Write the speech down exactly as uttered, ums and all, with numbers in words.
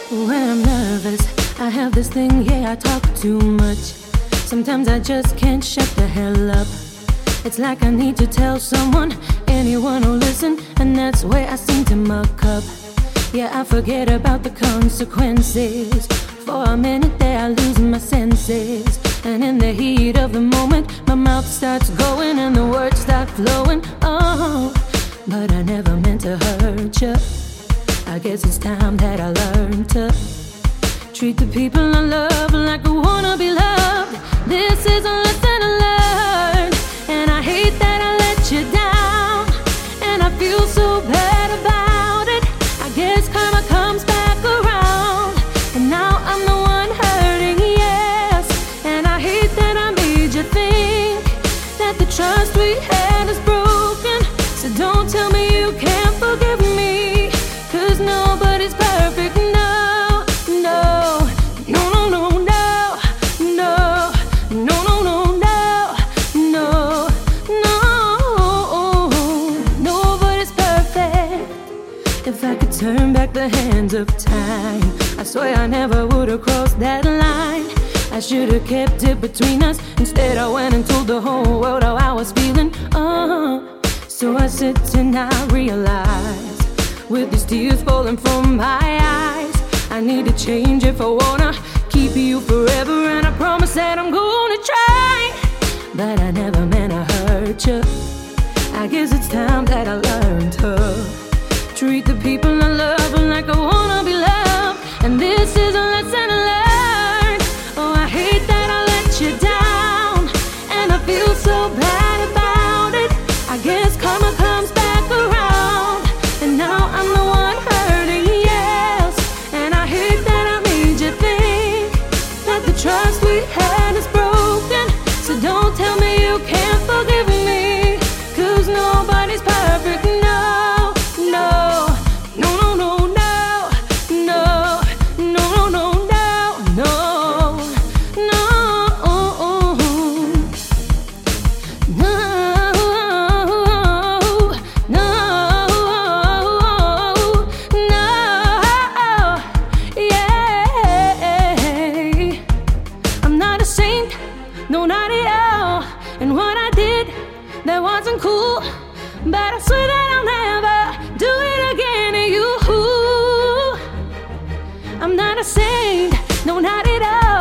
When I'm nervous, I have this thing, yeah, I talk too much. Sometimes I just can't shut the hell up. It's like I need to tell someone, anyone will listen, and that's where I seem to muck up. Yeah, I forget about the consequences. For a minute there I lose my senses, and in the heat of the moment my mouth starts going and the words start flowing. Oh, but I never meant to hurt you. I guess it's time that I learn to treat the people I love like I wanna be loved. This is a lesson I learned, and I hate that I let you down, and I feel so bad about it. I guess karma comes back around, and now I'm the one hurting, yes. And I hate that I made you think that the trust we had is broken. So don't tell me you can't forgive me, 'cause nobody's perfect, no, no, no, no, no, no, no, no, no, no, no, no, no, nobody's perfect. If I could turn back the hands of time, I swear I never would have crossed that line. I should have kept it between us. Instead I went and told the whole world how I was feeling. Uh, so I sit and I realize, with these tears falling from my eyes, I need to change if I wanna keep you forever. And I promise that I'm gonna try, but I never meant to hurt you. I guess it's time that I learn to treat the people I love like I wanna be loved. And this is a lesson I learned. Oh, I hate that I let you down, and I feel so bad about it. I guess karma comes back around, and now I'm the one hurting, yes. And I hate that I made you think that the trust we had is broken. So don't tell me you can't forgive me, 'cause nobody's perfect, no, no, no, no, no, no, no, no, no, no, no, no, no, no, no, yeah. I'm not a saint, no, not at all. And what I did, that wasn't cool, but I swear that I'll never do it again to you. I'm not a saint, no, not at all.